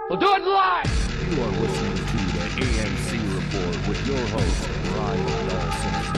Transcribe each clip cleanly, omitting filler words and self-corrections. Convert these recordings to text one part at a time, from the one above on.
We'll do it live! You are listening to the ANC Report with your host, Ryan Dawson.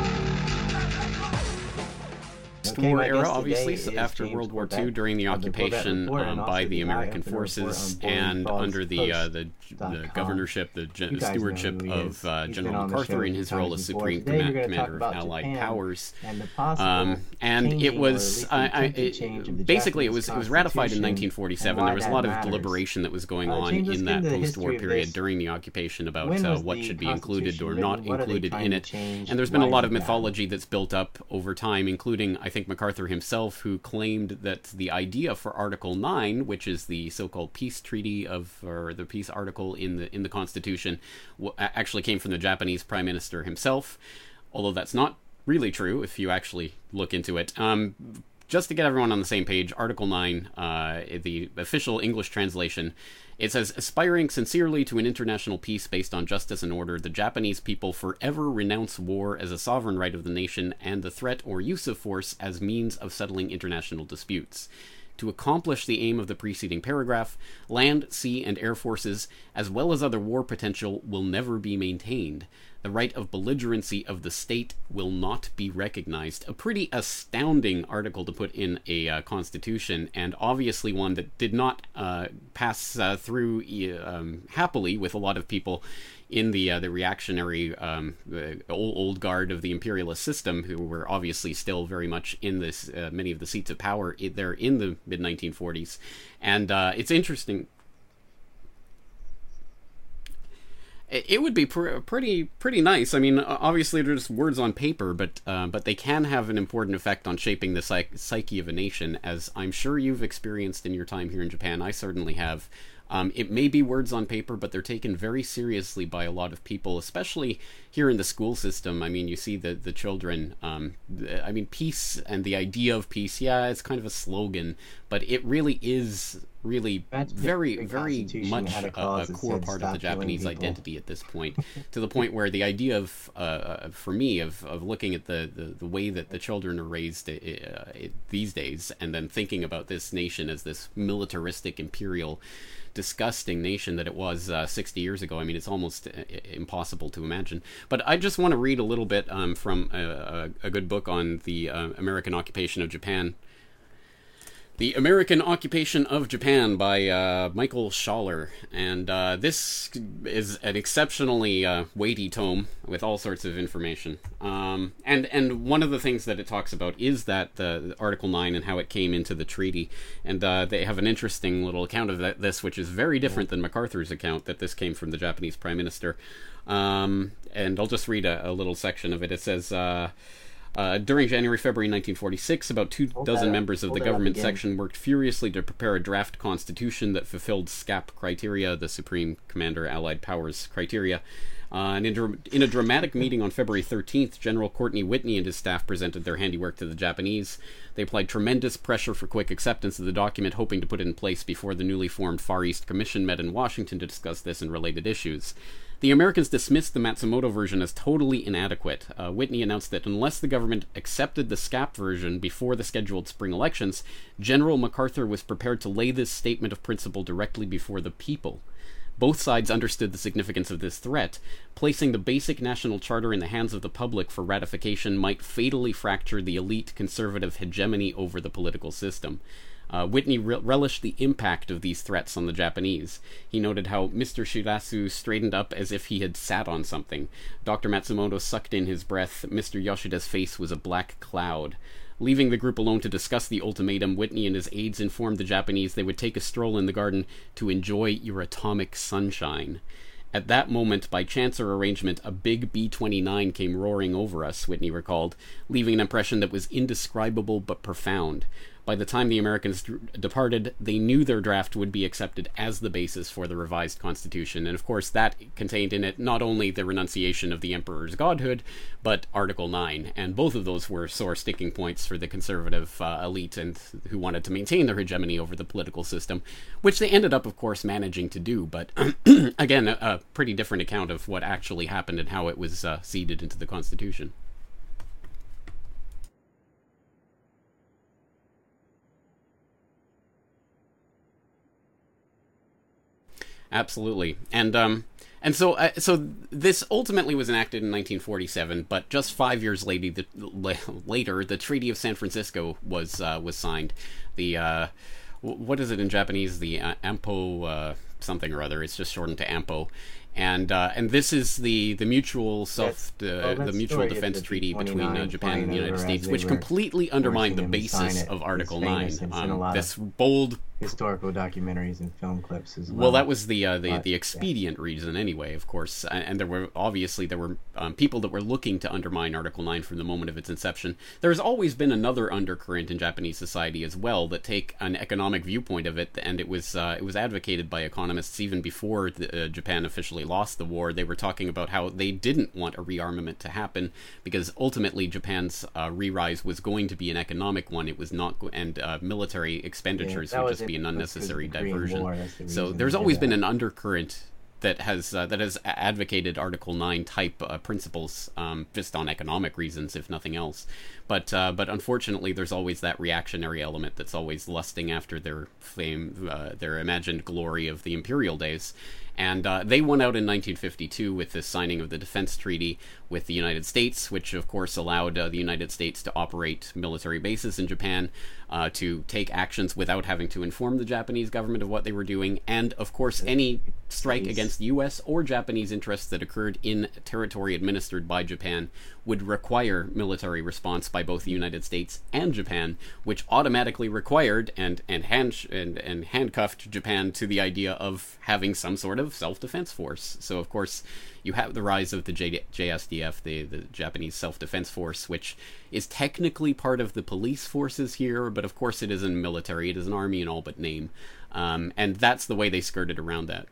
War era, obviously, so after World War II, during the occupation by the American forces and under the governorship, the stewardship of General MacArthur in his role as Supreme Commander of Allied Powers. And it was, basically, it was ratified in 1947. There was a lot of deliberation that was going on in that post-war period during the occupation about what should be included or not included in it. And there's been a lot of mythology that's built up over time, including, I think, MacArthur himself, who claimed that the idea for Article 9, which is the so-called peace treaty or the peace article in the Constitution, actually came from the Japanese Prime Minister himself, although that's not really true if you actually look into it. Just to get everyone on the same page, Article 9, the official English translation, it says, aspiring sincerely to an international peace based on justice and order, the Japanese people forever renounce war as a sovereign right of the nation and the threat or use of force as means of settling international disputes. To accomplish the aim of the preceding paragraph, land, sea, and air forces, as well as other war potential, will never be maintained. The right of belligerency of the state will not be recognized. A pretty astounding article to put in a constitution, and obviously one that did not pass through happily with a lot of people in the reactionary old guard of the imperialist system, who were obviously still very much in this many of the seats of power there in the mid-1940s. And it's interesting. It would be pretty nice. I mean, obviously they're just words on paper, but they can have an important effect on shaping the psyche of a nation, as I'm sure you've experienced in your time here in Japan. I certainly have. It may be words on paper, but they're taken very seriously by a lot of people, especially here in the school system. I mean, you see the children, I mean, peace and the idea of peace, yeah, it's kind of a slogan, but it really is very much a core part of the Japanese identity at this point, to the point where the idea of, for me, of looking at the way that the children are raised these days, and then thinking about this nation as this militaristic, imperial, disgusting nation that it was 60 years ago. I mean, it's almost impossible to imagine. But I just want to read a little bit from a good book on the American occupation of Japan. The American Occupation of Japan by Michael Schaller, and this is an exceptionally weighty tome with all sorts of information. And one of the things that it talks about is that the Article 9 and how it came into the treaty, and they have an interesting little account of this, which is very different than MacArthur's account, that this came from the Japanese Prime Minister. And I'll just read a little section of it. It says... during January-February 1946, about 24 members of the government section worked furiously to prepare a draft constitution that fulfilled SCAP criteria, the Supreme Commander Allied Powers criteria. And in a dramatic meeting on February 13th, General Courtney Whitney and his staff presented their handiwork to the Japanese. They applied tremendous pressure for quick acceptance of the document, hoping to put it in place before the newly formed Far East Commission met in Washington to discuss this and related issues. The Americans dismissed the Matsumoto version as totally inadequate. Whitney announced that unless the government accepted the SCAP version before the scheduled spring elections, General MacArthur was prepared to lay this statement of principle directly before the people. Both sides understood the significance of this threat. Placing the basic national charter in the hands of the public for ratification might fatally fracture the elite conservative hegemony over the political system. Whitney relished the impact of these threats on the Japanese. He noted how Mr. Shirasu straightened up as if he had sat on something. Dr. Matsumoto sucked in his breath. Mr. Yoshida's face was a black cloud. Leaving the group alone to discuss the ultimatum, Whitney and his aides informed the Japanese they would take a stroll in the garden to enjoy your atomic sunshine. At that moment, by chance or arrangement, a big B-29 came roaring over us, Whitney recalled, leaving an impression that was indescribable but profound. By the time the Americans departed, they knew their draft would be accepted as the basis for the revised constitution, and of course that contained in it not only the renunciation of the emperor's godhood, but Article 9, and both of those were sore sticking points for the conservative elite and who wanted to maintain their hegemony over the political system, which they ended up, of course, managing to do, but again, a pretty different account of what actually happened and how it was seeded into the constitution. Absolutely. And so this ultimately was enacted in 1947, but just 5 years later, the Treaty of San Francisco was signed. The what is it in Japanese? The AMPO something or other. It's just shortened to AMPO. And this is the mutual the mutual defense treaty between Japan and the United States, which completely undermined the basis of Article 9. This bold historical documentaries and film clips as well. Well, that was the expedient reason anyway, of course, and there were people that were looking to undermine Article 9 from the moment of its inception. There's always been another undercurrent in Japanese society as well that take an economic viewpoint of it, and it was advocated by economists even before Japan officially lost the war. They were talking about how they didn't want a rearmament to happen because ultimately Japan's re-rise was going to be an economic one. It was not, and military expenditures would just be an unnecessary diversion. So there's always been an undercurrent that has advocated Article 9 type principles, just on economic reasons, if nothing else. But unfortunately, there's always that reactionary element that's always lusting after their fame, their imagined glory of the imperial days. And they won out in 1952 with the signing of the Defense Treaty with the United States, which of course allowed the United States to operate military bases in Japan, to take actions without having to inform the Japanese government of what they were doing, and of course any strike against U.S. or Japanese interests that occurred in territory administered by Japan would require military response by both the United States and Japan, which automatically required and handcuffed Japan to the idea of having some sort of self-defense force. So of course you have the rise of the JSDF, the Japanese Self-Defense Force, which is technically part of the police forces here, but of course it isn't military, it is an army in all but name. And that's the way they skirted around that.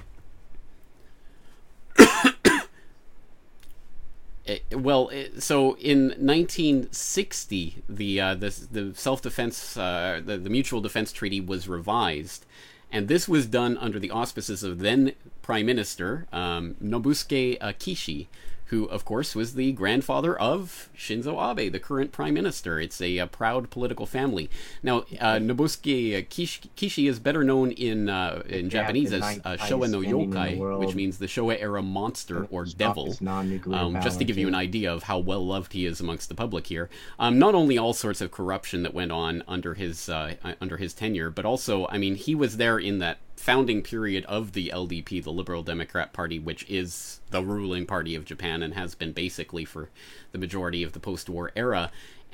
So in 1960, the self-defense, the Mutual Defense Treaty was revised, and this was done under the auspices of then Prime Minister Nobusuke Kishi, who, of course, was the grandfather of Shinzo Abe, the current prime minister. It's a proud political family. Now, Nobusuke Kishi is better known in Japanese as Showa no Yokai, which means the Showa-era monster or devil, just to give you an idea of how well-loved he is amongst the public here. Not only all sorts of corruption that went on under his tenure, but also, I mean, he was there in that founding period of the LDP, the Liberal Democrat Party, which is the ruling party of Japan and has been basically for the majority of the post-war era.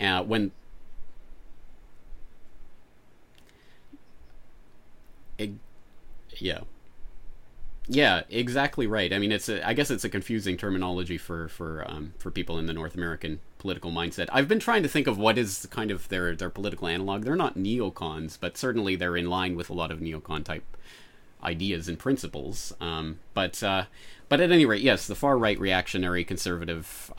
Yeah, exactly right. I mean, I guess it's a confusing terminology for people in the North American political mindset. I've been trying to think of what is kind of their political analog. They're not neocons, but certainly they're in line with a lot of neocon type ideas and principles. But at any rate, yes, the far right reactionary conservative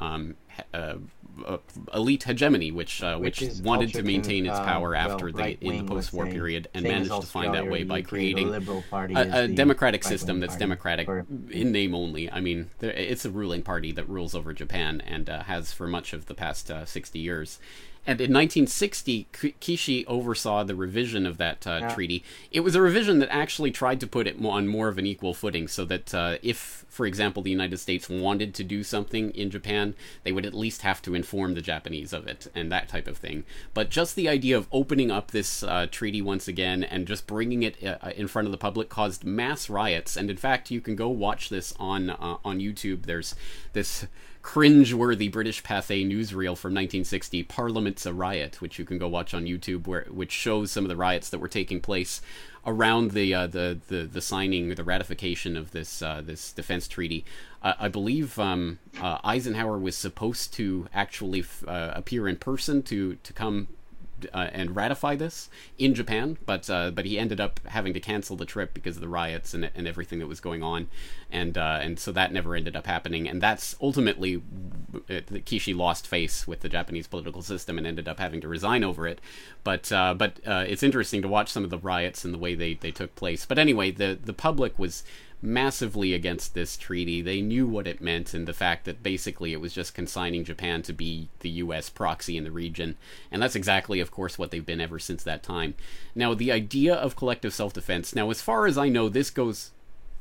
elite hegemony, which wanted to maintain its power after in the post-war period, and managed to find that way by creating a democratic system that's democratic in name only. I mean, it's a ruling party that rules over Japan and has for much of the past 60 years. And in 1960, Kishi oversaw the revision of that treaty. It was a revision that actually tried to put it on more of an equal footing, so that if, for example, the United States wanted to do something in Japan, they would at least have to inform the Japanese of it, and that type of thing. But just the idea of opening up this treaty once again and just bringing it in front of the public caused mass riots. And in fact, you can go watch this on YouTube. There's this cringe-worthy British Pathé newsreel from 1960, Parliament's a Riot, which you can go watch on YouTube, which shows some of the riots that were taking place around the signing, the ratification of this defense treaty. I believe Eisenhower was supposed to actually appear in person to come and ratify this in Japan, but he ended up having to cancel the trip because of the riots and everything that was going on, and so that never ended up happening. And that's ultimately Kishi lost face with the Japanese political system and ended up having to resign over it. But it's interesting to watch some of the riots and the way they took place. But anyway, the public was massively against this treaty. They knew what it meant, and the fact that basically it was just consigning Japan to be the U.S. proxy in the region. And that's exactly, of course, what they've been ever since that time. Now, the idea of collective self-defense. Now, as far as I know, this goes...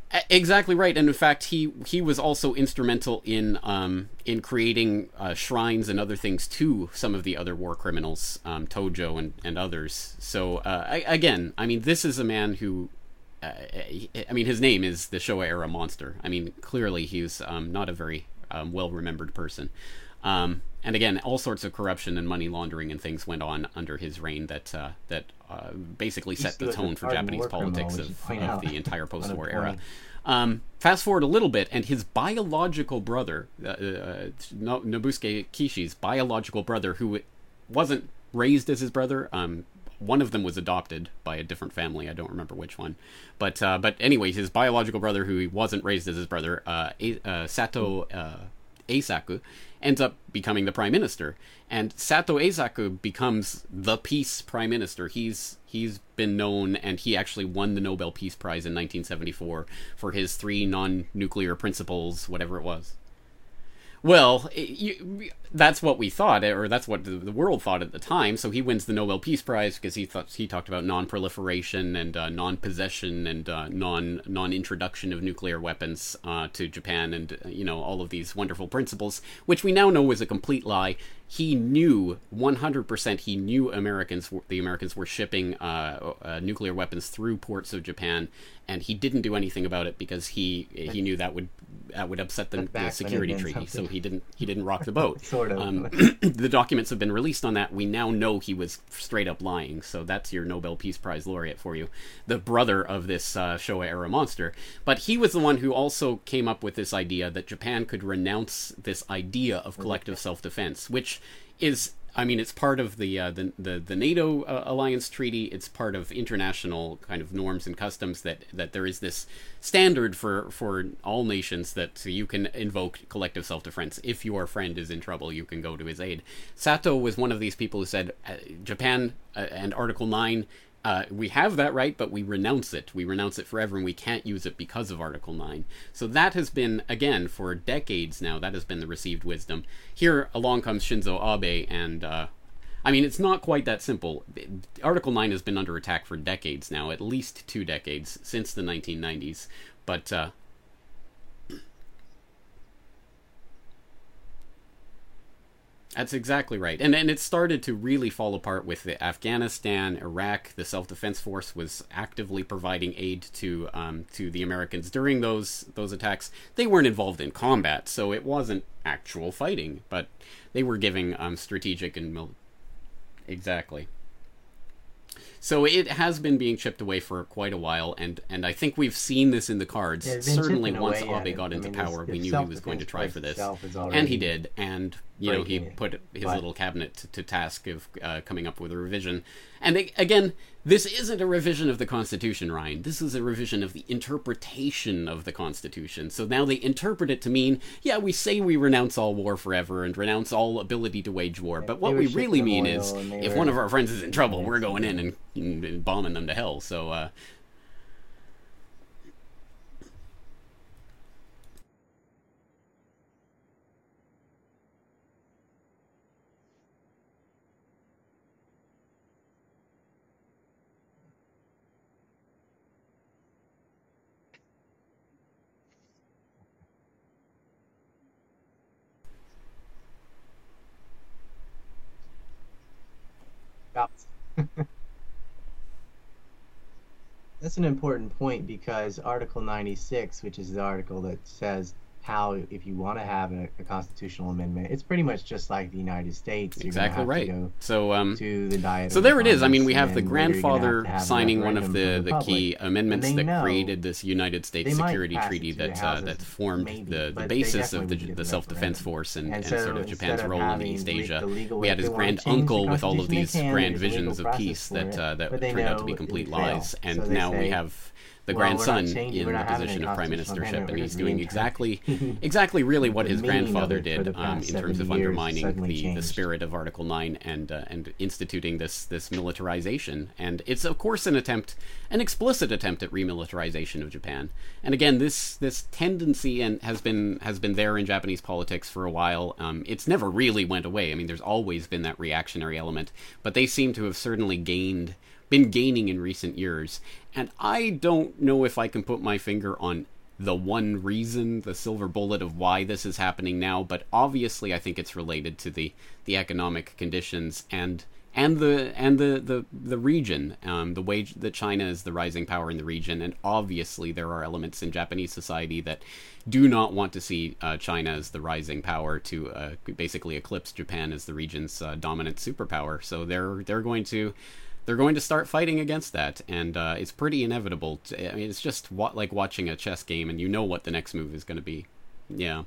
Exactly right, and in fact, he was also instrumental in creating shrines and other things to some of the other war criminals, Tojo and others. So again, I mean, this is a man who, I mean, his name is the Showa era monster. I mean, clearly he's not a very well remembered person. And again, all sorts of corruption and money laundering and things went on under his reign that basically set the tone for Japanese politics of the entire post-war era. Fast forward a little bit, and his biological brother, Nobusuke Kishi's biological brother, who wasn't raised as his brother, one of them was adopted by a different family. I don't remember which one, but anyway, his biological brother, who he wasn't raised as his brother, Sato Eisaku, ends up becoming the prime minister, and Sato Eisaku becomes the peace prime minister. He's been known, and he actually won the Nobel Peace Prize in 1974 for his 3 non-nuclear principles, whatever it was. Well, that's what we thought, or that's what the world thought at the time. So he wins the Nobel Peace Prize because he talked about non-proliferation and non-possession and non-introduction of nuclear weapons to Japan, and all of these wonderful principles, which we now know was a complete lie. He knew 100%. He knew the Americans were shipping nuclear weapons through ports of Japan, and he didn't do anything about it because he knew that would upset the security treaty. So he didn't rock the boat. Sort of. The documents have been released on that. We now know he was straight up lying. So that's your Nobel Peace Prize laureate for you, the brother of this Showa era monster. But he was the one who also came up with this idea that Japan could renounce this idea of collective self-defense, which is, I mean, it's part of the NATO alliance treaty. It's part of international kind of norms and customs that there is this standard for all nations that you can invoke collective self-defense. If your friend is in trouble, you can go to his aid. Sato was one of these people who said, Japan and Article 9, we have that right, but we renounce it. We renounce it forever, and we can't use it because of Article 9. So that has been, again, for decades now, that has been the received wisdom. Here along comes Shinzo Abe, and, I mean, it's not quite that simple. Article 9 has been under attack for decades now, at least 2 decades, since the 1990s. But, that's exactly right. And it started to really fall apart with Afghanistan, Iraq. The Self-Defense Force was actively providing aid to the Americans during those attacks. They weren't involved in combat, so it wasn't actual fighting, but they were giving strategic and exactly. So it has been being chipped away for quite a while, and I think we've seen this in the cards. Certainly once Abe got into power, we knew he was going to try for this. And he did, and he put his little cabinet to task of coming up with a revision. And again, this isn't a revision of the Constitution, Ryan. This is a revision of the interpretation of the Constitution. So now they interpret it to mean, yeah, we say we renounce all war forever and renounce all ability to wage war, but what we really mean is, if one of our friends is in trouble, we're going in and bombing them to hell. So, That's an important point because Article 96, which is the article that says how, if you want to have a constitutional amendment, it's pretty much just like the United States. You're exactly right. To go so to the Diet. So there it is. I mean, we have the grandfather signing one of the key amendments that created this United States Security Treaty that formed the basis of the Self-Defense Force and sort of Japan's role in East Asia. We had his grand uncle with all of these grand visions of peace that turned out to be complete lies, and now we have the grandson in the position of prime ministership, and he's doing exactly really what his grandfather did in terms of undermining the spirit of Article 9 and instituting this militarization. And it's of course an explicit attempt at remilitarization of Japan. And again, this tendency has been there in Japanese politics for a while. It's never really went away. I mean, there's always been that reactionary element, but they seem to have certainly been gaining in recent years. And I don't know if I can put my finger on the one reason, the silver bullet of why this is happening now, but obviously I think it's related to the economic conditions and the region, the way that China is the rising power in the region, and obviously there are elements in Japanese society that do not want to see China as the rising power to basically eclipse Japan as the region's dominant superpower. So they're going to start fighting against that, and it's pretty inevitable. I mean, it's just like watching a chess game, and you know what the next move is going to be. Yeah.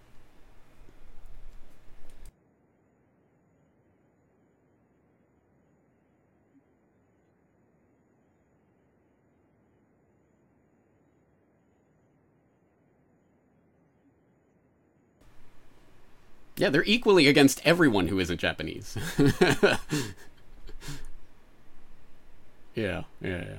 Yeah, they're equally against everyone who isn't Japanese. Yeah, yeah, yeah.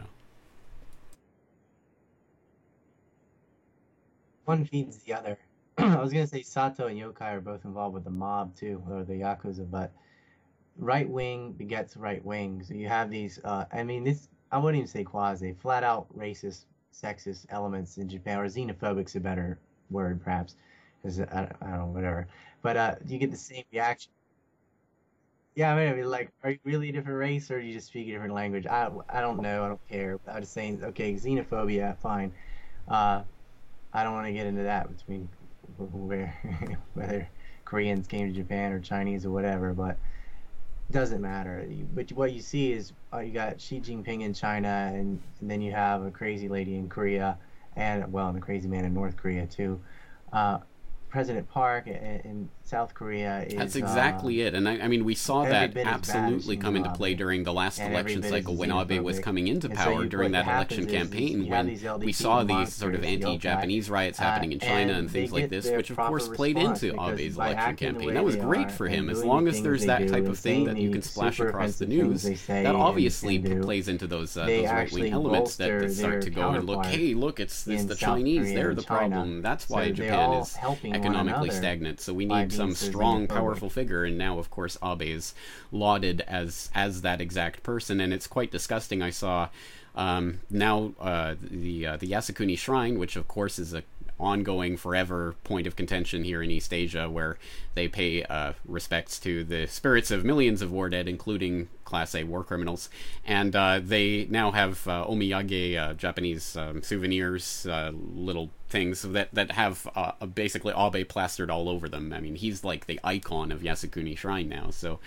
One feeds the other. I was gonna say Sato and Yokai are both involved with the mob too, or the Yakuza, but right wing begets right wing. So you have these. I mean, this. I wouldn't even say quasi, flat out racist, sexist elements in Japan, or xenophobic's a better word, perhaps. Because I don't know, whatever. But you get the same reaction. Yeah, I mean, like, are you really a different race, or do you just speak a different language? I don't know. I don't care. I'm just saying, okay, xenophobia, fine. Uh, I don't want to get into that between where whether Koreans came to Japan or Chinese or whatever, but it doesn't matter. But what you see is you got Xi Jinping in China, and then you have a crazy lady in Korea, and a crazy man in North Korea too. Uh, President Park in South Korea That's is exactly it. And I mean, we saw every that bit as bad as absolutely come Shinzo into play Abe, during the last and every election bit as cycle when Abe was xenophobic. coming into And so power you during what that election happens is campaign you have when these we LDP saw these sort of monsters, the yokai, anti-Japanese riots happening in China and they things like get this, their which of proper course played response into because Abe's by election acting the campaign. way That was they great are for him. and As doing long the as things there's they that do type and of thing saying that you the can splash super across the offensive things news, they say that and obviously do, plays into those they right-wing actually elements that bolster start their to go and look, counterpart hey, look, it's in the South Chinese, Korea they're and the China. problem. That's why So they're Japan all is helping one economically another stagnant. So we by need being some so strong, xenophobic. powerful figure. And now, of course, Abe is lauded as that exact person, and it's quite disgusting. I saw now the Yasukuni Shrine, which of course is a ongoing, forever point of contention here in East Asia, where they pay respects to the spirits of millions of war dead, including Class A war criminals. And they now have omiyage, Japanese souvenirs, little things that have basically Abe plastered all over them. I mean, he's like the icon of Yasukuni Shrine now. So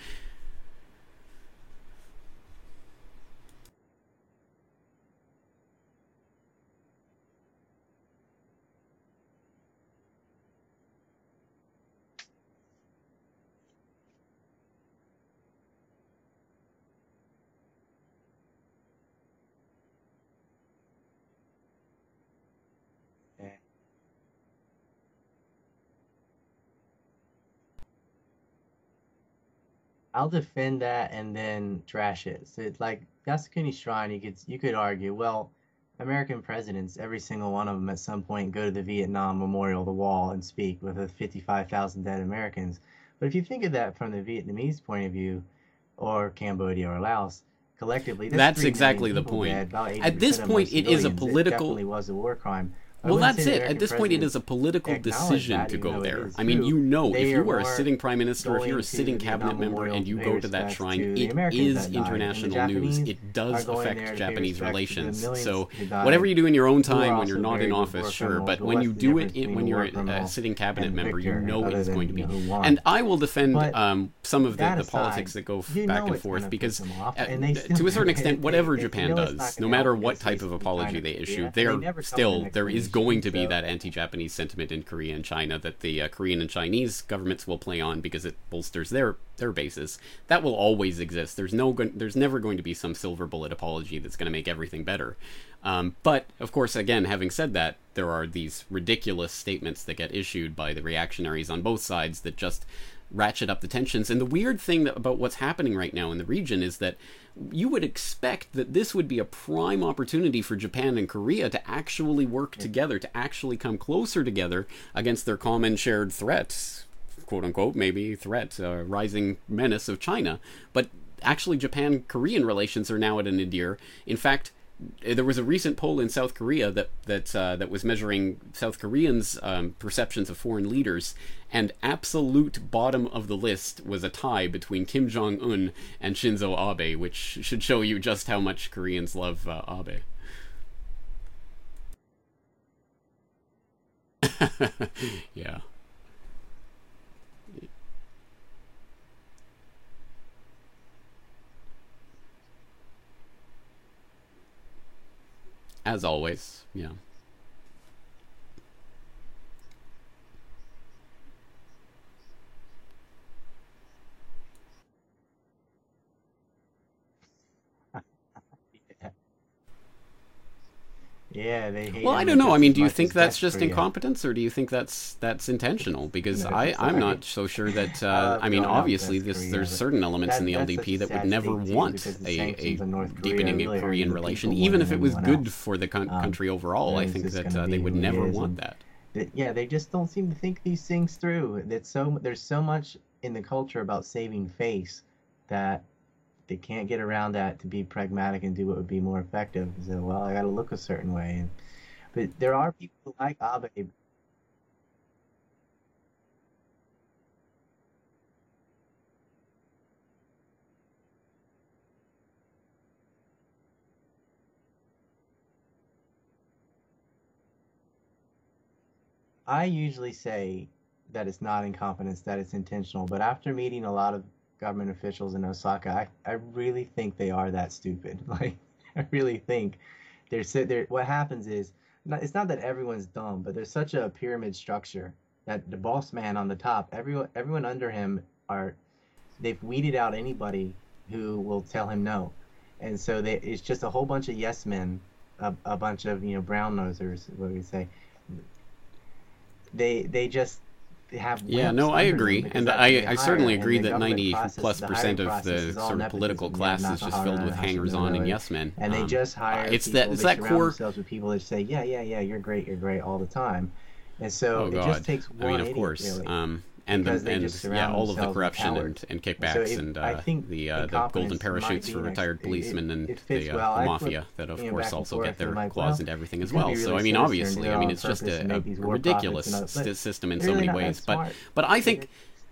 Yeah. I'll defend that and then trash it. So it's like Yasukuni Shrine, you could argue, well, American presidents, every single one of them at some point go to the Vietnam Memorial, the wall, and speak with the 55,000 dead Americans. But if you think of that from the Vietnamese point of view, or Cambodia or Laos, collectively, that's that's 3 million exactly the people point. dead. About At this 80% of them were point, it is a civilians. It political. definitely was a war crime. I Well, wouldn't that's say the it. At American this point, it is presidents a political acknowledge decision that, to even go though it there. is I mean, true. you know, if They you are are a more sitting prime minister, if you're going a to sitting the cabinet Vietnam member, Memorial and to you pay go to that respects shrine, to the it Americans is that died, and the international news. Japanese It are does going there affect to pay Japanese respects to the relations. millions So, who died, whatever you do in your own who are time when you're also not in very good war office, sure. criminals. But But when what's you the do it difference between when a you're war a criminal sitting cabinet and member, you victor, know other it's going than to be. who won? And I will defend But some of that the aside, politics that go you back know and it's forth gonna piss because, them off, and they still to a certain extent, whatever they Japan know it's not does, no gonna matter help what because type of he's apology China they and issue, Korea, and they there never come with still an there is going explanation. to be So that anti-Japanese sentiment in Korea and China that the Korean and Chinese governments will play on because it bolsters their bases. That will always exist. There's never going to be some silver bullet apology that's going to make everything better. But of course, again, having said that, there are these ridiculous statements that get issued by the reactionaries on both sides that just ratchet up the tensions. And the weird thing about what's happening right now in the region is that you would expect that this would be a prime opportunity for Japan and Korea to actually work together, to actually come closer together against their common shared threats, quote unquote, maybe threat, rising menace of China. But actually, Japan-Korean relations are now at a nadir. In fact, there was a recent poll in South Korea that was measuring South Koreans' perceptions of foreign leaders, and absolute bottom of the list was a tie between Kim Jong-un and Shinzo Abe, which should show you just how much Koreans love Abe. Yeah. As always, yeah. Yeah, they hate Well, I him don't know. I just mean, as do you much think as that's West just Korea. incompetence, or do you think that's intentional? Because No, it's I'm like not so sure that. I we mean, don't know obviously, West Korea, there's but certain elements in the that's such LDP a that would sad never state too, want because the a sanctions on North Korea are deepening of really hurting Korean the relation, people more even than if it was anyone good else. for the Um, country overall. I it's think just that going to they be would who it never is, want and that. yeah, they just don't seem to think these things through. There's so much in the culture about saving face that they can't get around that to be pragmatic and do what would be more effective. So, well, I got to look a certain way, but there are people like Abe. I usually say that it's not incompetence, that it's intentional. But after meeting a lot of government officials in Osaka, I really think they are that stupid. Like, I really think what happens is, it's not that everyone's dumb, but there's such a pyramid structure that the boss man on the top, everyone under him are, they've weeded out anybody who will tell him no. And so it's just a whole bunch of yes men, a bunch of, brown nosers, what we say. They just have Yeah, wimps no, I under them agree, because and that's who they I hire, certainly and agree the that government 90 process, plus the hiring percent of process the is all sort of political nepotism. You have class is just filled Nakahara with and hangers-on and Hashimoto, yes men. and they just hire It's people. it's They that surround core. themselves with people that say, yeah, yeah, yeah, you're great all the time. And so Oh it just God, takes I mean, one of idiot, course, really, and because they just yeah, surround all of the themselves with corruption cowards. and So kickbacks and I think the golden incompetence might parachutes be for retired policemen and it fits well. the I flip, mafia that of back course and also forth, get and their I'm like, claws well, into everything you as could well. be So really I mean, sinister and do obviously, it I mean, on it's just purpose and a make these war profits ridiculous and all, but system in they're so really many not that ways. smart. But I They're, think,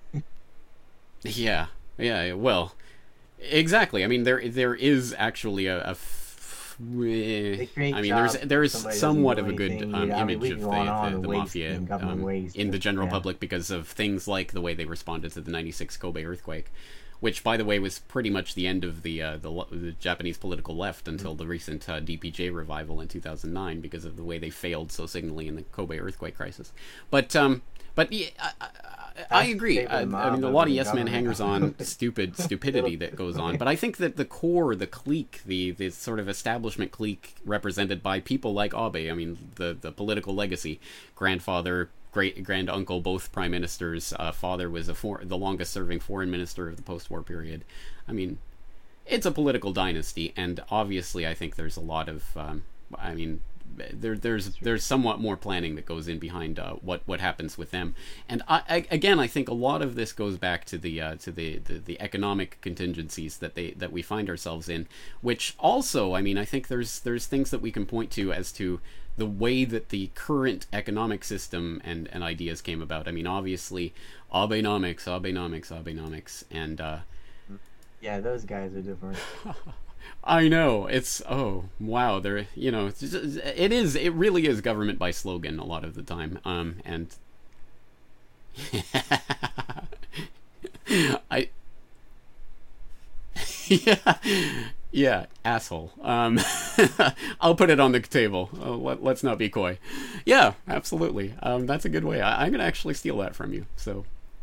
yeah, well, exactly. I mean, there is actually they create I mean, jobs there when is somebody doesn't somewhat do of a good anything. I mean, image we of can go on the and waste mafia and government waste. in the general Yeah. public because of things like the way they responded to the '96 Kobe earthquake, which, by the way, was pretty much the end of the Japanese political left until the recent DPJ revival in 2009 because of the way they failed so signally in the Kobe earthquake crisis. But yeah, I agree. Favor the I mob mean, a over lot of the yes men government. hangers on, stupidity that goes on. But I think that the core, the clique, the sort of establishment clique represented by people like Abe, I mean, the political legacy, grandfather, great grand uncle, both prime ministers. Father was the longest serving foreign minister of the post-war period. I mean, it's a political dynasty, and obviously, I think there's a lot of. I mean, there's somewhat more planning that goes in behind what happens with them, and I think a lot of this goes back to the economic contingencies that we find ourselves in, which also, I mean, I think there's things that we can point to as to the way that the current economic system and ideas came about. I mean, obviously, Abenomics, and Yeah, those guys are different. I know it's wow, they're it really is government by slogan a lot of the time, and I yeah, asshole. I'll put it on the table. Let's not be coy. Yeah, absolutely. That's a good way. I'm gonna actually steal that from you. So.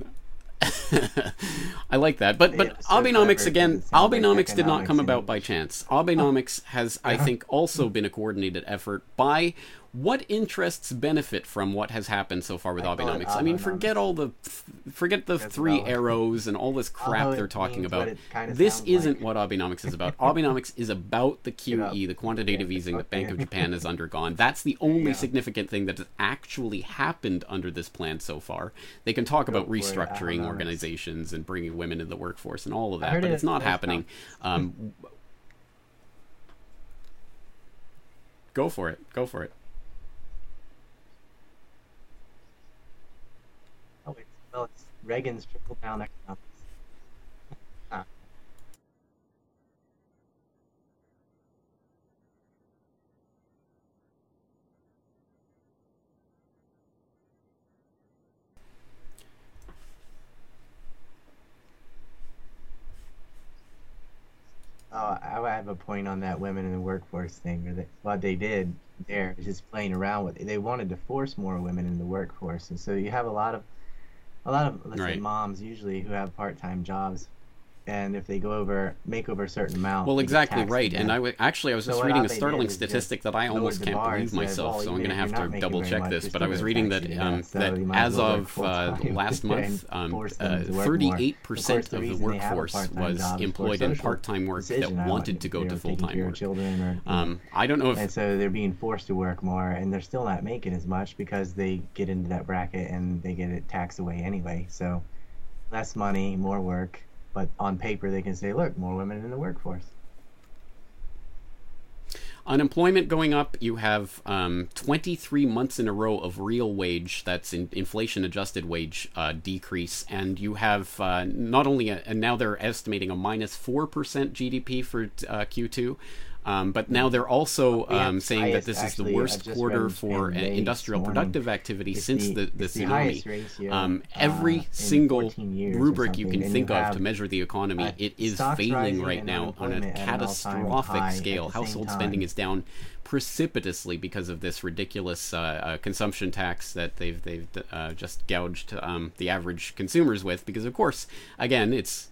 I like that, but It's so Abenomics clever again. because it sounds like Abenomics did not economics come and about by chance. Abenomics has, I think, also been a coordinated effort by what interests benefit from what has happened so far with I call it Abenomics. I mean, forget the Because three well, arrows and all this crap although they're it talking means about. what it kinda This sounds isn't like. what Abenomics is about. Abenomics is about the Get up. QE, the quantitative Yeah, easing that Bank of okay. Japan has undergone. That's the only Yeah. significant thing that has actually happened under this plan so far. They can talk Go about for it, restructuring Abenomics. organizations and bringing women into the workforce and all of I that, heard but it it's at not press happening. conference. Go for it. Go for it. Oh, it's Reagan's trickle down economics. Ah. Oh, I have a point on that women in the workforce thing. What they did there is just playing around with. They wanted to force more women in the workforce, and so you have a lot of let's say Right. moms usually who have part-time jobs, and if they make over a certain amount, Well, they get exactly taxed right. And again. actually, I was So just what reading a Abe did startling is just statistic that I lowered almost the can't bar and believe said, myself. well, So I'm even going to if you're have not to making double very check much, this. you're But I still was going to reading tax that you to death, so that you might as as well work of full time last and month, force them to work more. Of course, 38% the of the reason they have a workforce part-time was job is for a employed in social part-time work that decision. I don't wanted to go they to are taking full-time care of work. children or I don't know if and so they're being forced to work more, and they're still not making as much because they get into that bracket and they get it taxed away anyway. So less money, more work, but on paper they can say, look, more women in the workforce. unemployment going up. You have 23 months in a row of real wage, that's inflation-adjusted wage decrease. And you have not only, and now they're estimating a minus 4% GDP for Q2, but now they're also We have the saying that highest, this is the actually, I worst just quarter read for in May this industrial morning, productive activity it's since the it's the tsunami. highest ratio Every in single 14 years or rubric you something, can and you think of to have measure the economy, it is stocks failing rising right and now on a unemployment at an all-time catastrophic high at scale. the same Household spending time. is down precipitously because of this ridiculous consumption tax that they've just gouged the average consumers with. Because of course, again, it's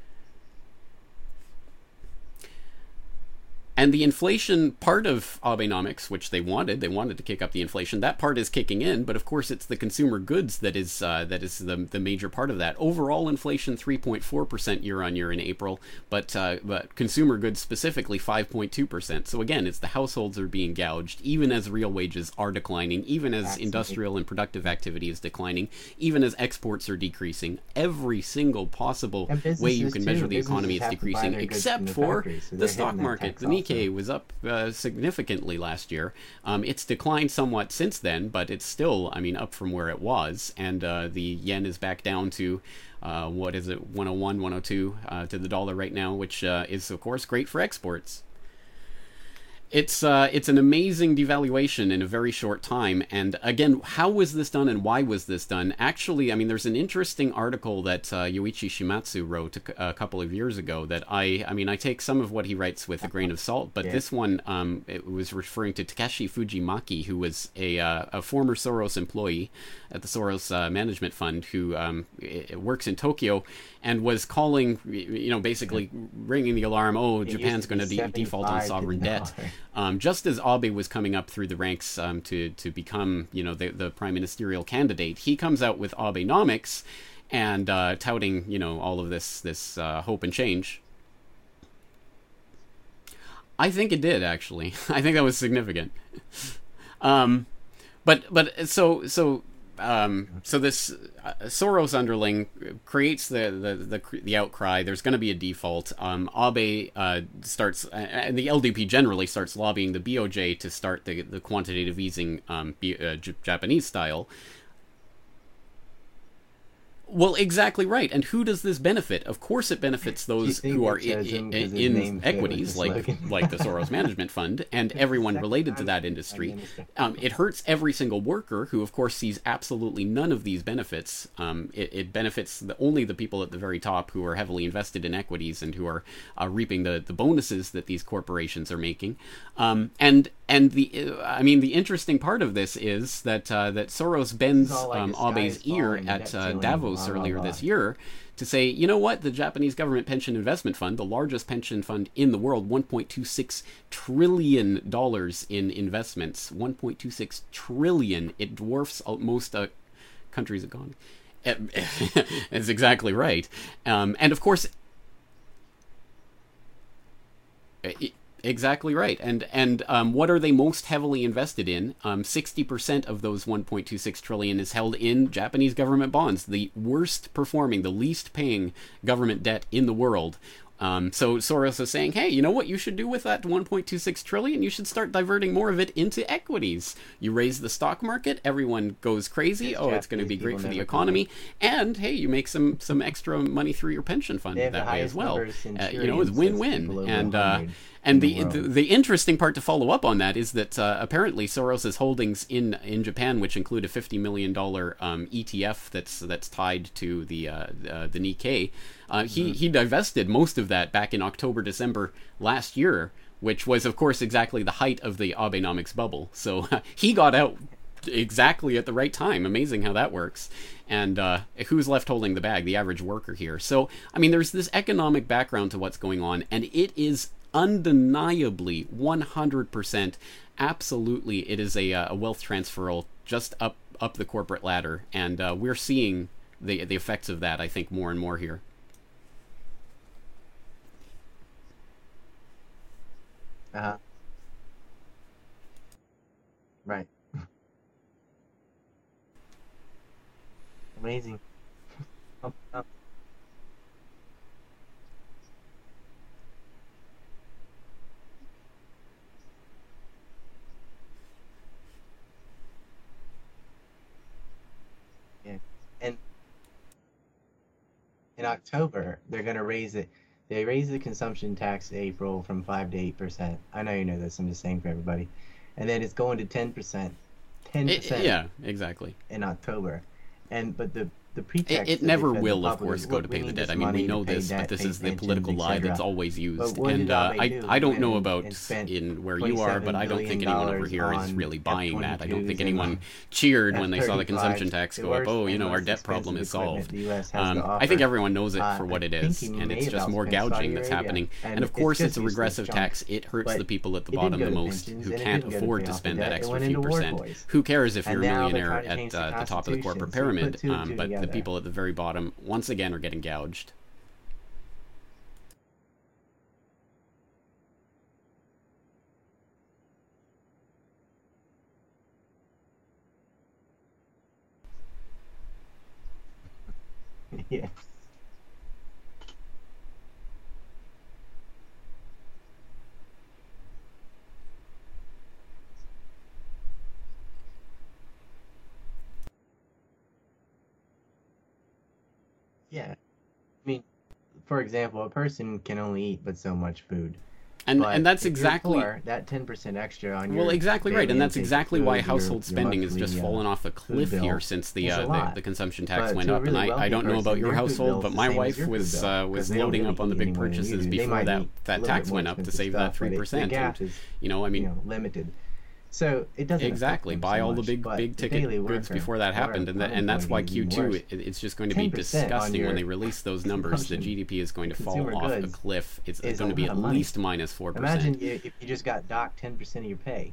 and the inflation part of Abenomics, which they wanted to kick up the inflation. That part is kicking in, but of course it's the consumer goods that is the major part of that. Overall inflation 3.4% year on year in April, but consumer goods specifically 5.2%. So again, it's the households are being gouged, even as real wages are declining, even as That's industrial and productive activity is declining, even as exports are decreasing. Every single possible And way you businesses can measure too. the economy Businesses is have to buy decreasing, their goods from except the for factories, so the they're stock hitting that market. tax The also. Nikkei was up significantly last year. It's declined somewhat since then, but it's still, I mean, up from where it was. And the yen is back down to, what is it, 101, 102 to the dollar right now, which is, of course, great for exports. It's an amazing devaluation in a very short time. And again, how was this done and why was this done? Actually, I mean, there's an interesting article that Yoichi Shimatsu wrote a couple of years ago that I mean, I take some of what he writes with a grain of salt, but Yeah. this one, it was referring to Takashi Fujimaki, who was a former Soros employee at the Soros Management Fund, who works in Tokyo, and was calling, basically ringing the alarm. Oh, It used Japan's to going be to default on 75 to the sovereign debt. dollar. Just as Abe was coming up through the ranks to become, the prime ministerial candidate, he comes out with Abenomics and touting, all of this hope and change. I think it did, actually. I think that was significant. So this Soros underling creates the outcry. There's going to be a default. Abe starts, and the LDP generally starts lobbying the BOJ to start the quantitative easing Japanese style. Well, exactly right. And who does this benefit? Of course, it benefits those think who it are chose him 'cause his in name fit with equities, the like slogan? like the Soros Management Fund, and everyone Second related to time that Prime industry. Minister. It hurts every single worker, who, of course, sees absolutely none of these benefits. It benefits only the people at the very top, who are heavily invested in equities and who are reaping the bonuses that these corporations are making. And the interesting part of this is that Soros bends all like the sky Abe's is ear falling, the at debt ceiling, Davos blah, blah, earlier blah. this year to say, you know what, the Japanese government pension investment fund, the largest pension fund in the world, $1.26 trillion in investments, $1.26 trillion. It dwarfs most countries' economy. That's exactly right. And of course, exactly right. And what are they most heavily invested in? 60% of those 1.26 trillion is held in Japanese government bonds, the worst performing, the least paying government debt in the world. So Soros is saying, hey, you know what you should do with that 1.26 trillion? You should start diverting more of it into equities. You raise the stock market, everyone goes crazy. Oh, it's going to be great for the economy, and hey, you make some extra money through your pension fund that way as well. It's win-win. And the interesting part to follow up on that is that apparently Soros's holdings in Japan, which include a $50 million ETF that's tied to the Nikkei, he divested most of that back in October, December last year, which was, of course, exactly the height of the Abenomics bubble. So he got out exactly at the right time. Amazing how that works. And who's left holding the bag? The average worker here. So, I mean, there's this economic background to what's going on, and it is undeniably 100%, absolutely, it is a wealth transferal just up the corporate ladder, and we're seeing the effects of that, I think, more and more here. Right. Amazing. Yeah. And in October, they're going to raise it. They raised the consumption tax in April from 5 to 8%. I know you know this. I'm just saying for everybody. And then it's going to 10%. 10%. Yeah, exactly. In October. But the pretext it never will, of course, go to pay the debt. I mean, we know this, but this is the political lie that's always used. And I don't know about in where you are, but I don't think anyone over here is really buying that. I don't think anyone cheered when they saw the consumption tax go up. Oh, our debt problem is solved. I think everyone knows it for what it is, and it's just more gouging that's happening. And of course, it's a regressive tax. It hurts the people at the bottom the most, who can't afford to spend that extra few percent. Who cares if you're a millionaire at the top of the corporate pyramid? But the people at the very bottom, once again, are getting gouged. Yeah. Yeah. I mean, for example, a person can only eat but so much food. And that's exactly poor, that 10% extra on your exactly right, and that's exactly why food, household spending has just fallen off a cliff here since the consumption tax went up. And I don't know about your household, but my wife was loading up on the big purchases before that tax went up to save that 3%. Limited. So it doesn't exactly buy all the big ticket goods before that happened, and that's why Q2 it's just going to be disgusting when they release those numbers. The GDP is going to fall off a cliff. It's going to be at least minus 4%. Imagine if you just got docked 10% of your pay.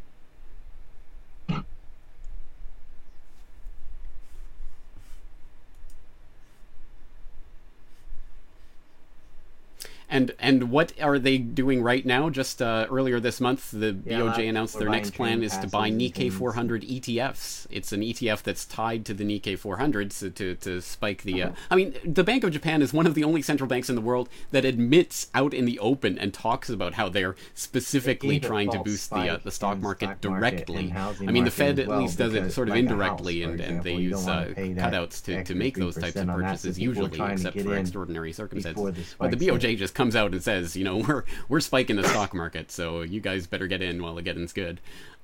And what are they doing right now? Just earlier this month, the BOJ announced their next plan is to buy Nikkei 400 ETFs. It's an ETF that's tied to the Nikkei 400 to spike the... I mean, the Bank of Japan is one of the only central banks in the world that admits out in the open and talks about how they're specifically trying to boost the stock market directly. I mean, the Fed at least does it sort of indirectly, and they use cutouts to make those types of purchases, usually, except for extraordinary circumstances. But the BOJ just comes out and says, we're spiking the stock market, so you guys better get in while the getting's good.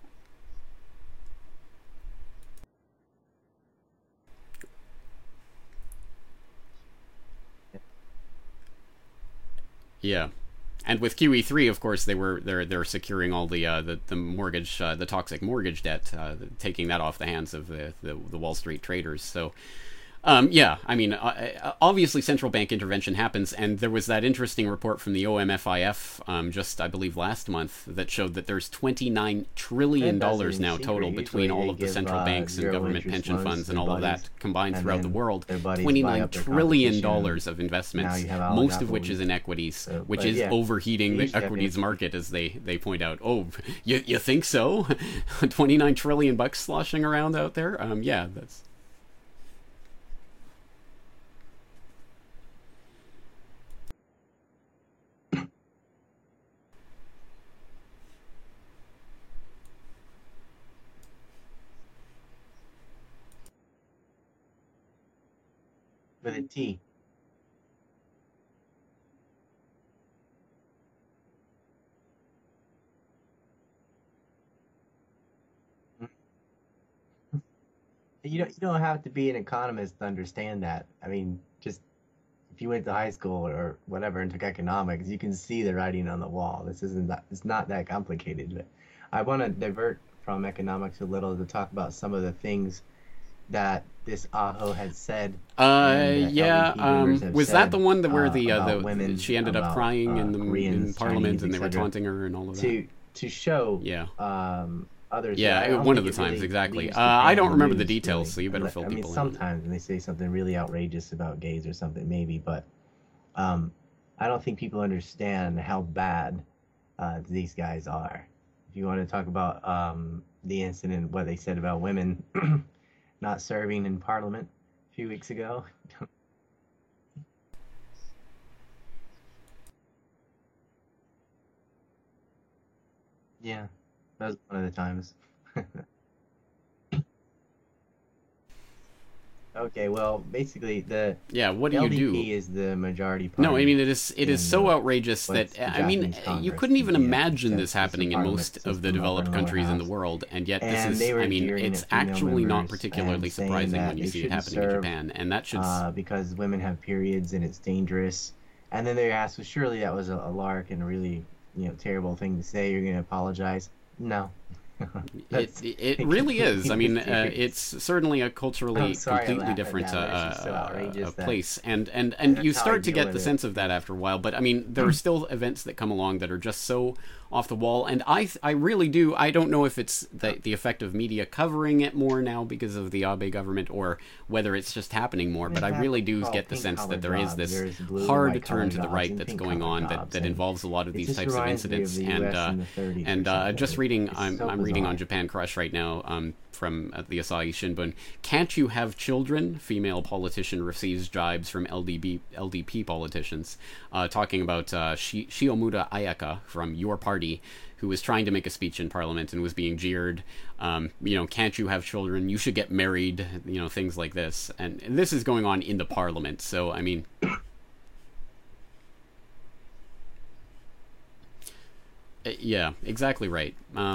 Yeah. And with QE3, of course, they're securing all the mortgage, the toxic mortgage debt, taking that off the hands of the Wall Street traders. So I mean, obviously central bank intervention happens, and there was that interesting report from the OMFIF just, I believe, last month that showed that there's $29 trillion now total between all of the central banks and government pension funds and all of that combined throughout the world. $29 trillion of investments, most of which is in equities, which is overheating the equities market, as they point out. Oh, you think so? $29 trillion sloshing around out there? Yeah, that's... with a T. You don't have to be an economist to understand that. I mean, just if you went to high school or whatever and took economics, you can see the writing on the wall. This isn't that, it's not that complicated. But I want to divert from economics a little to talk about some of the things that this Aho had said and that Yeah. LDP members have Was that the said one that where about the women, she ended up about crying in Koreans, Parliament Chinese, and they were etc., taunting her and all of that? to show Yeah. others that I Yeah. don't One of think the it times really exactly. leaves I Japan don't in the remember the news details, really. so you better fill I mean, people in on it. sometimes when they say something really outrageous about gays or something, maybe, but um, I don't think people understand how bad these guys are. If you want to talk about the incident, what they said about women not serving in Parliament a few weeks ago, yeah, that was one of the times. Okay, well, basically the Yeah. What do you do? LDP is the majority No, I party mean it is in so outrageous that what's the I mean Japanese you Congress, couldn't the even GF, imagine this it's the happening in parliament most of the system, upper developed and lower countries in the house. world, and yet this And is they I were mean jeering it's at female actually not members particularly and saying surprising when that you they see it shouldn't happening in serve Japan, and that should because women have periods and it's dangerous. And then they asked, well, surely that was a lark and a really, terrible thing to say. You're going to apologize? No. That's it really is. I completely mean, serious. it's certainly a I'm culturally sorry I completely laugh at different that, but it's just so outrageous that place, and you that's how I start to deal get with the it. sense of that after a while. But I mean, there are still events that come along that are just so off the wall, and I really do. I don't know if it's the effect of media covering it more now because of the Abe government, or whether it's just happening more. But Women I have really what's do called get the pink sense collar that there is jobs. this There's blue and hard white turn collar to the jobs right and that's pink going collar on jobs. that And involves a lot of it these just types of reminds me of incidents, the US in the 30s or just something. reading, It's so I'm reading on bizarre. Japan Crush right now from the Asahi Shimbun. Can't you have children? Female politician receives jibes from LDP politicians, talking about Shiomura Ayaka from your party, who was trying to make a speech in Parliament and was being jeered. Can't you have children? You should get married. Things like this, and this is going on in the Parliament. So I mean, yeah, exactly right.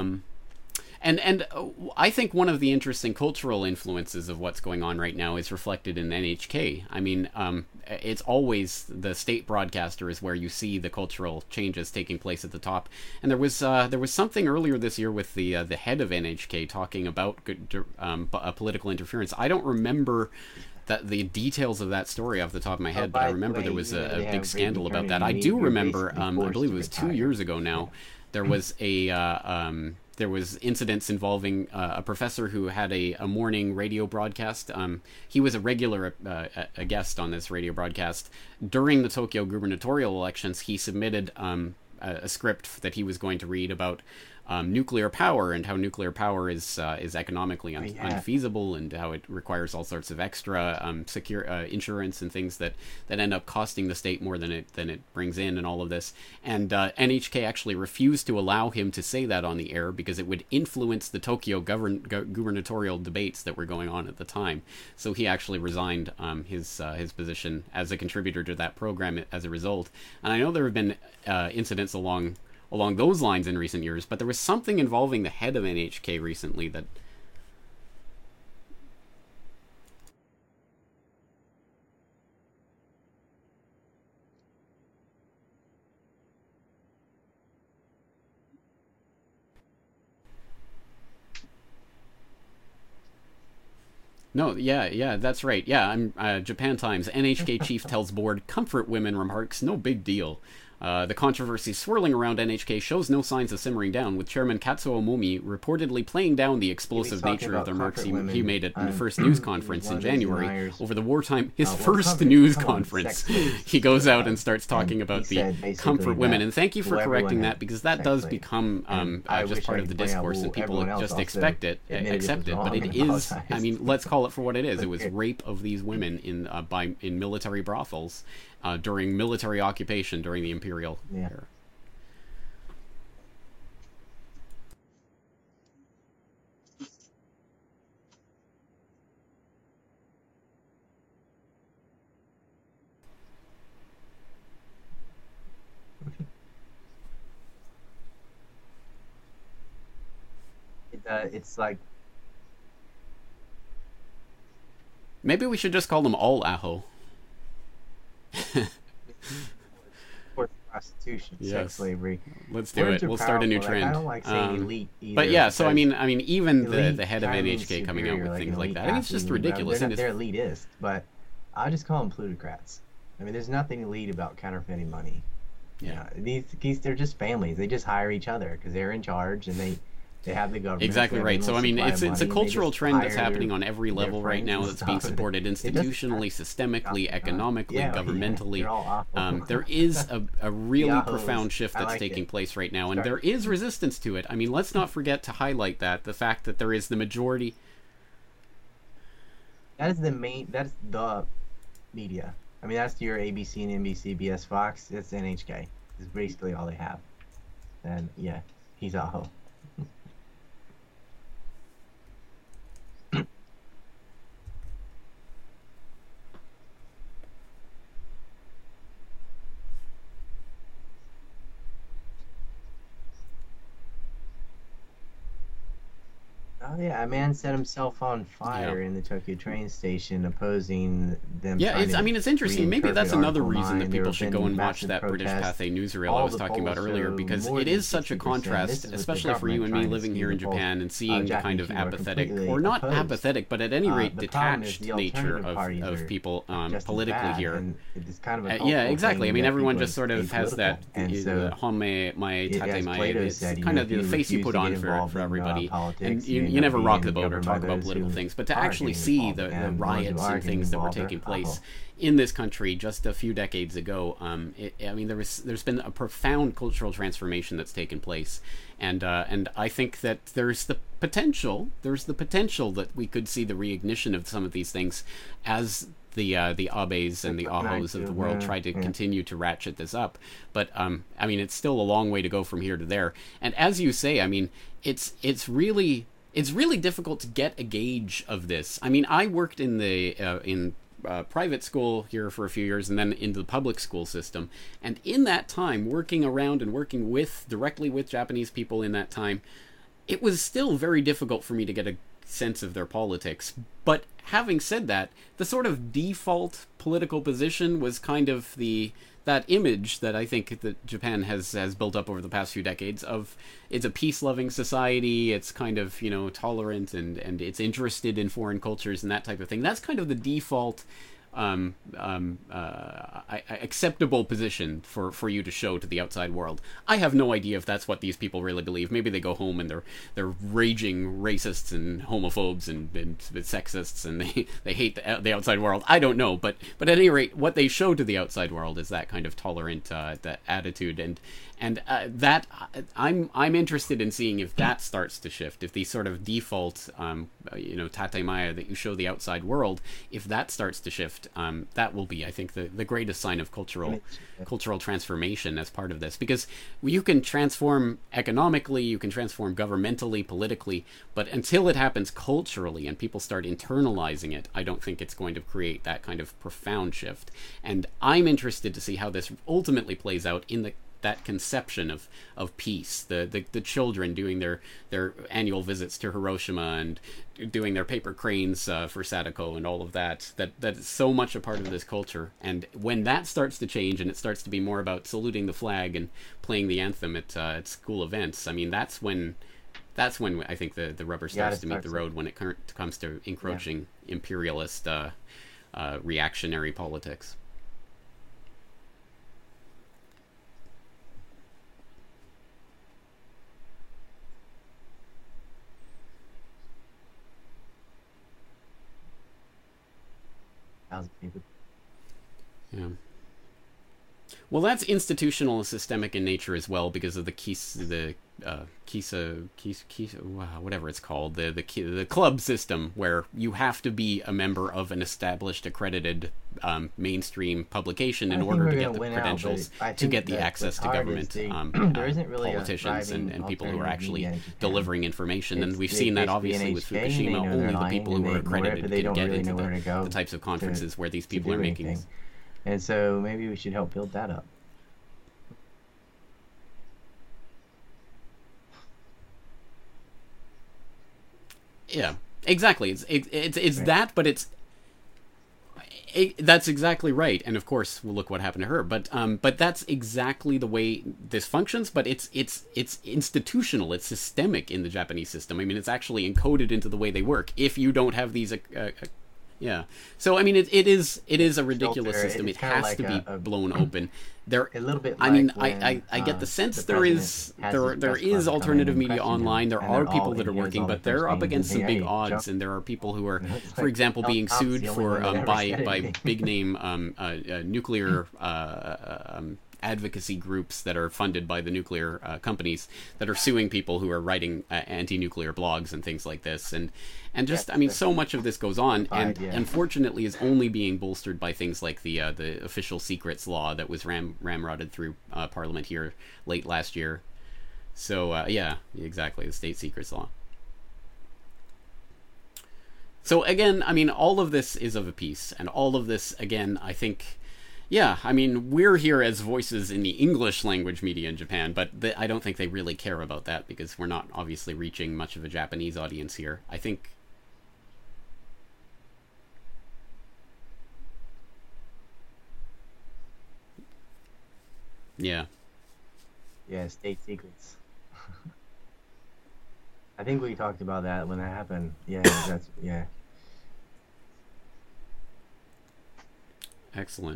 And I think one of the interesting cultural influences of what's going on right now is reflected in NHK. I mean, it's always the state broadcaster is where you see the cultural changes taking place at the top. And there was something earlier this year with the head of NHK talking about political interference. I don't remember the details of that story off the top of my head, but I By the remember there way, was even though a they big have great scandal about that. maternity I leave, do you're remember, basically I forced believe to it was 2 retire. years ago now, there was there was incidents involving a professor who had a morning radio broadcast. He was a regular a guest on this radio broadcast during the Tokyo gubernatorial elections. He submitted a script that he was going to read about nuclear power and how nuclear power is economically Oh, yeah. unfeasible, and how it requires all sorts of extra secure insurance and things that end up costing the state more than it brings in, and all of this. And NHK actually refused to allow him to say that on the air because it would influence the Tokyo gubernatorial debates that were going on at the time. So he actually resigned his position as a contributor to that program as a result. And I know there have been incidents along those lines in recent years, but there was something involving the head of NHK recently that. No, yeah, that's right. Yeah, I'm Japan Times. NHK chief tells board comfort women remarks no big deal. The controversy swirling around NHK shows no signs of simmering down, with Chairman Katsuo Momi reportedly playing down the He was explosive talking nature of about the remarks comfort he women. made at the first news He was conference one in of those January deniers. over the wartime. His Well, first comfort, news come on, conference, sex is he goes out love. and starts And talking he about the said basically comfort women. that And thank you for everyone correcting had that, because that sex does slaves. become And I just wish part I of the could point out discourse, who and people everyone else just also expect it, admitted it was accept it. But wrong it and is, I apologized. mean, let's call it for what it is. It But was here, rape of these women in military brothels during military occupation during the imperial yeah. era. it's like Maybe we should just call them all Aho. forced prostitution, sex Yes. slavery. Let's do Words it. are We'll start a new powerful. Like, I trend. don't like saying elite But either yeah, so because I mean, even elite the head of kind of means NHK coming out superior, with like things an like elite that. I mean, it's athlete, just or whatever. ridiculous. They're, And not, it's, they're elitist, but I just call them plutocrats. I mean, there's nothing elite about counterfeiting money. You yeah. know, these they're just families. They just hire each other because they're in charge and they have the government. Exactly They have right. So I endless mean, supply it's of it's a money, and they cultural just trend that's hire happening on every their level right friends now and that's being stuff. supported It doesn't. institutionally, systemically, economically, Yeah, governmentally. you're all awful. There is a really Yahoo's. profound shift I that's like taking it. place right now, and Start. there is resistance to it. I mean, let's not forget to highlight that the fact that there is the majority. That is the main. That's the media. I mean, that's your ABC and NBC, BS, Fox. It's NHK. It's basically all they have. And yeah, he's Aho. Oh yeah, a man set himself on fire Yeah. in the Tokyo train station, opposing them. Yeah, trying it's. to I mean, it's interesting. Maybe reinterpret that's another Article reason 9. that There people have should been go and watch massive that British protests. Pathé newsreel I All was the talking about polls earlier, show because more it than is such a 60%. This contrast, is with the especially for you government and me trying to living skew here the in polls. Japan and seeing the kind Japanese of people are apathetic, completely or not opposed. apathetic, but at any rate The problem is detached the nature alternative parties of are people just as politically bad, here. and it's kind of a Yeah, cultural exactly. I thing mean, that everyone people just sort of has apolitical. that And so, home my tate as mai. Plato It's said, kind of if the you face you refuse put to get on involved for in everybody, and politics, you end up never rock the being boat or governed talk by about those political who things, but to are actually getting see involved, the and the ones who riots are and getting things that were involved are taking place awful. in this country just a few decades ago, I mean, there's been a profound cultural transformation that's taken place, and I think that there's the potential that we could see the reignition of some of these things as the Abes and the Ahos of the world try to continue to ratchet this up. But I mean, it's still a long way to go from here to there. And as you say, I mean, it's really difficult to get a gauge of this. I mean, I worked in private school here for a few years, and then into the public school system. And in that time, working around and working directly with Japanese people in that time, it was still very difficult for me to get a sense of their politics. But having said that, the sort of default political position was kind of that image that I think that Japan has built up over the past few decades of it's a peace-loving society, it's kind of, tolerant, and it's interested in foreign cultures and that type of thing. That's kind of the default acceptable position for you to show to the outside world. I have no idea if that's what these people really believe. Maybe they go home and they're raging racists and homophobes and sexists, and they hate the outside world. I don't know, but at any rate, what they show to the outside world is that kind of tolerant that attitude, and that I'm interested in seeing if that starts to shift, if the sort of default tatemaya that you show the outside world, if that starts to shift, that will be, I think, the greatest sign of cultural transformation as part of this, because you can transform economically, you can transform governmentally, politically, but until it happens culturally and people start internalizing it, I don't think it's going to create that kind of profound shift. And I'm interested to see how this ultimately plays out in that conception of peace, the children doing their annual visits to Hiroshima and doing their paper cranes for Sadako and all of that is so much a part of this culture. And when that starts to change and it starts to be more about saluting the flag and playing the anthem at school events, I mean, that's when I think the rubber starts to meet the road, when it comes to encroaching imperialist reactionary politics. People. Yeah. Well, that's institutional and systemic in nature as well, because of the whatever it's called, the club system, where you have to be a member of an established, accredited mainstream publication in order to get the credentials to get the access to government there isn't really politicians and people who are actually media delivering information. And we've seen that obviously with Fukushima. Only the people who are accredited can get into the types of conferences where these people are making anything. And so maybe we should help build that up. Yeah, exactly. It's Right. that, but that's exactly right. And of course, we'll look what happened to her. But that's exactly the way this functions. But it's institutional. It's systemic in the Japanese system. I mean, it's actually encoded into the way they work. If you don't have these, yeah. So I mean, it is a ridiculous Filter. system. It's It kind of has like to be blown open. There, a little bit I like mean, when I get the sense the there president is has there his there press is club come in alternative and media question him, online. There and are they're people all, that and are he knows working, all the but they're first up names and against say, some big hey, Joe. odds, and there are people who are, You know, it's for like example, Donald being Trump's sued the only for one that ever by said by anything. big name nuclear advocacy groups that are funded by the nuclear companies that are suing people who are writing anti-nuclear blogs and things like this, and Yes, just I mean, they're so much of this goes on, and yeah. unfortunately is only being bolstered by things like the official secrets law that was ramrodded through Parliament here late last year. So yeah, exactly, the state secrets law. So again, I mean, all of this is of a piece, and all of this, again, I think, yeah, I mean, we're here as voices in the English language media in Japan, but I don't think they really care about that because we're not obviously reaching much of a Japanese audience here. I think, yeah, Yeah, state secrets. I think we talked about that when that happened. Yeah, that's yeah. excellent,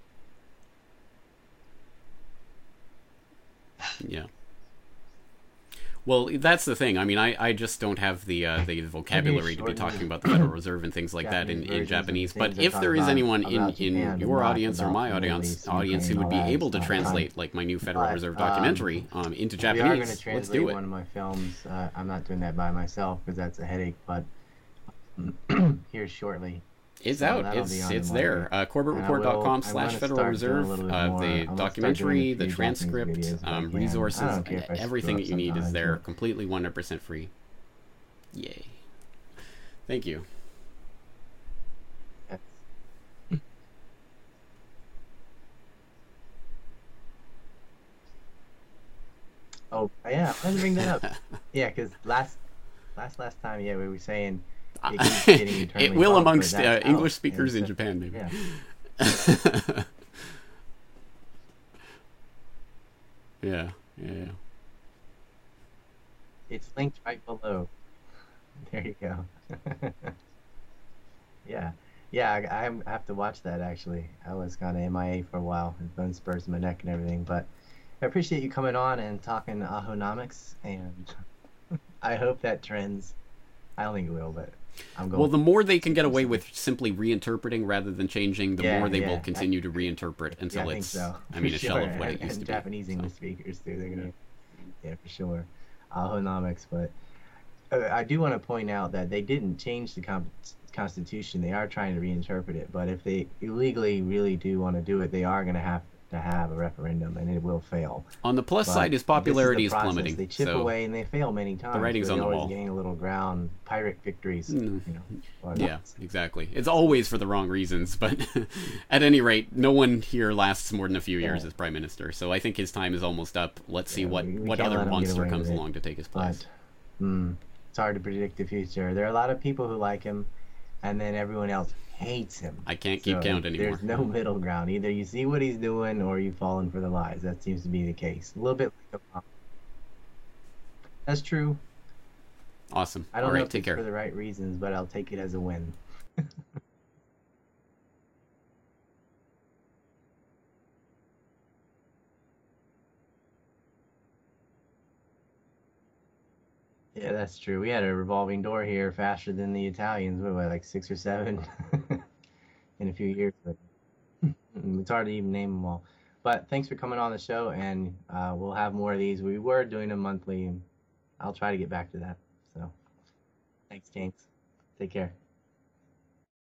yeah. Well, that's the thing. I mean, I just don't have the Maybe a vocabulary to be short talking list about the Federal Reserve and things like that Japanese in versions of the Japanese. things But I if talk there is anyone about in Japan, but your not audience or about my the Middle audience East, audience who Ukraine, would all be that. able It's to not fun. translate like my new Federal But Reserve documentary into we are going to Japanese, let's translate do it. one of my films. I'm not doing that by myself because that's a headache. But here shortly, It's so out. that'll be on the It's there. market. And I will. CorbettReport.com I'm slash going to Federal start doing a Reserve. little bit more. The I'm going to start doing documentary, a the few Japanese transcript, videos if I can. I resources, don't care if I screw everything up that you need is sometimes, there, but completely 100% free. Yay. Thank you. that's, oh yeah, I wanted to bring that up. Yeah, because last time, yeah, we were saying it keeps getting It eternally will bumped, but amongst that's out. English speakers in So, Japan, maybe. yeah, Yeah, yeah. it's linked right below. There you go. Yeah, yeah, I have to watch that actually. I was kind of MIA for a while, and bone spurs in my neck and everything, but I appreciate you coming on and talking Ahonomics, and I hope that trends. I don't think it will, but I'm Well, going the more they can get for away some. with simply reinterpreting rather than changing, the more Yeah, they will yeah, continue to reinterpret yeah, until I think it's, so, I for mean, a shell sure. of what it used And to be. Japanese So, English speakers too, they're yeah. gonna, yeah, for sure. Ahonomics, but I do want to point out that they didn't change the Constitution. They are trying to reinterpret it, but if they illegally really do want to do it, they are going to have a referendum, and it will fail. On the plus But side, his this is the popularity is process. plummeting, They chip so away and they fail many the times, writing's but on they the always wall. gain a little ground. Pyrrhic victories, Mm. or Yeah, not. exactly. It's always for the wrong reasons, but at any rate, no one here lasts more than a few years Yeah, as prime minister. So I think his time is almost up. Let's see yeah, what we can't other let them get monster away with comes it. along to take his place. But it's hard to predict the future. There are a lot of people who like him, and then everyone else hates him. I can't keep So count anymore. there's no middle ground. Either you see what he's doing or you fall in for the lies. That seems to be the case. A little bit like Obama. That's true. Awesome. I All don't know right, if take it's for care. the right reasons, but I'll take it as a win. Yeah, that's true. We had a revolving door here faster than the Italians. What, like 6 or 7 in a few years. But it's hard to even name them all. But thanks for coming on the show, and we'll have more of these. We were doing them monthly, and I'll try to get back to that. So thanks, James. Take care.